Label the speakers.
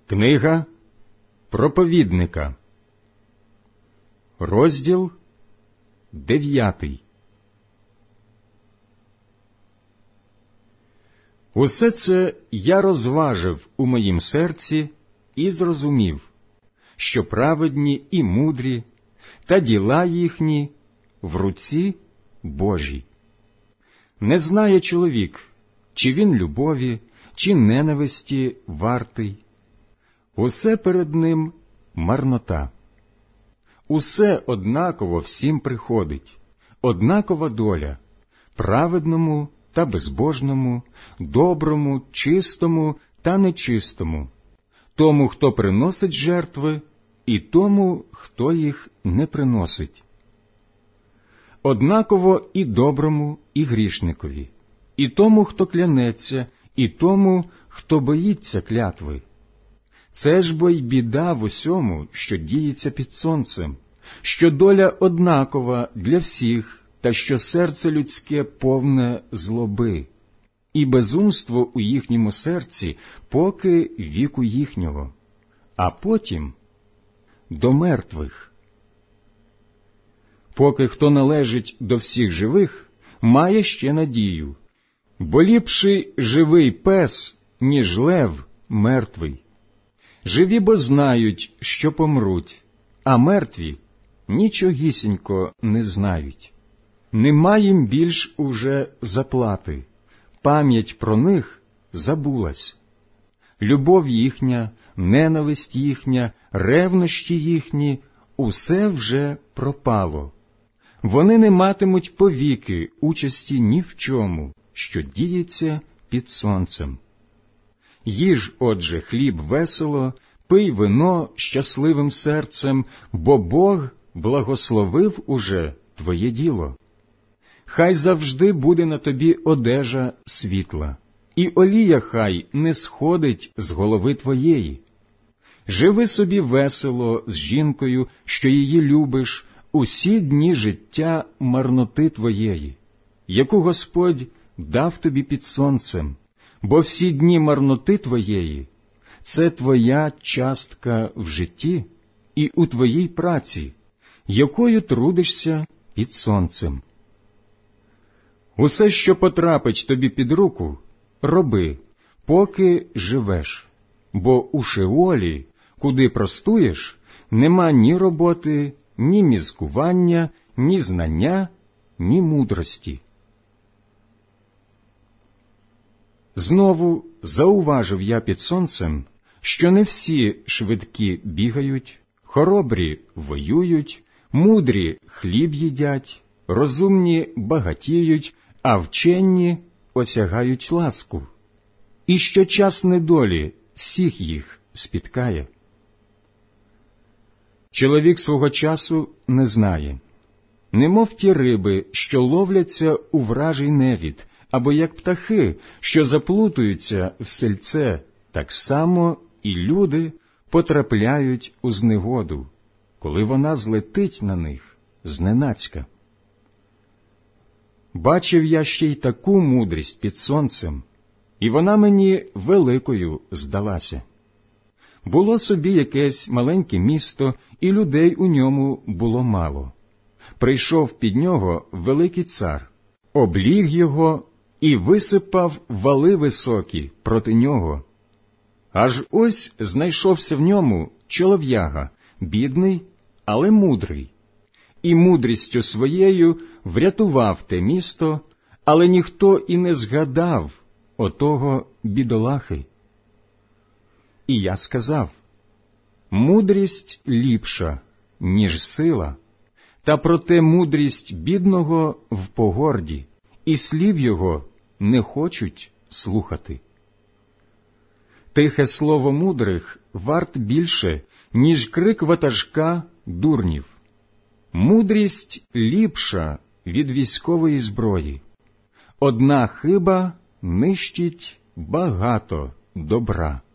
Speaker 1: Книга проповідника, розділ 9. Усе це я розважив у моїм серці і зрозумів, що праведні і мудрі, та діла їхні в руці Божій. Не знає чоловік, чи він любові, чи ненависті вартий. Усе перед ним марнота. Усе однаково всім приходить, однакова доля, праведному та безбожному, доброму, чистому та нечистому, тому, хто приносить жертви, і тому, хто їх не приносить. Однаково і доброму, і грішникові, і тому, хто клянеться, і тому, хто боїться клятви. Це ж бо й біда в усьому, що діється під сонцем, що доля однакова для всіх, та що серце людське повне злоби, і безумство у їхньому серці, поки віку їхнього, а потім до мертвих. Поки хто належить до всіх живих, має ще надію, бо ліпший живий пес, ніж лев мертвий. Живі бо знають, що помруть, а мертві нічогісінько не знають. Нема їм більш уже заплати, пам'ять про них забулась. Любов їхня, ненависть їхня, ревнощі їхні – усе вже пропало. Вони не матимуть повіки участі ні в чому, що діється під сонцем. Їж, отже, хліб весело, пий вино щасливим серцем, бо Бог благословив уже твоє діло. Хай завжди буде на тобі одежа світла, і олія хай не сходить з голови твоєї. Живи собі весело з жінкою, що її любиш, усі дні життя марноти твоєї, яку Господь дав тобі під сонцем, бо всі дні марноти твоєї – це твоя частка в житті і у твоїй праці, якою трудишся під сонцем. Усе, що потрапить тобі під руку, роби, поки живеш, бо у Шеолі, куди простуєш, нема ні роботи, ні мізкування, ні знання, ні мудрості. Знову зауважив я під сонцем, що не всі швидкі бігають, хоробрі воюють, мудрі хліб їдять, розумні багатіють, а вчені осягають ласку, і що час недолі всіх їх спіткає. Чоловік свого часу не знає, немов ті риби, що ловляться у вражий невід, або як птахи, що заплутуються в сельце, так само і люди потрапляють у знегоду, коли вона злетить на них зненацька. Бачив я ще й таку мудрість під сонцем, і вона мені великою здалася. Було собі якесь маленьке місто, і людей у ньому було мало. Прийшов під нього великий цар, обліг його і висипав вали високі проти нього. Аж ось знайшовся в ньому чолов'яга, бідний, але мудрий, і мудрістю своєю врятував те місто, але ніхто і не згадав отого бідолахи. І я сказав: мудрість ліпша, ніж сила, та проте мудрість бідного в погорді, і слів його не хочуть слухати. Тихе слово мудрих варт більше, ніж крик ватажка дурнів. Мудрість ліпша від військової зброї. Одна хиба нищить багато добра.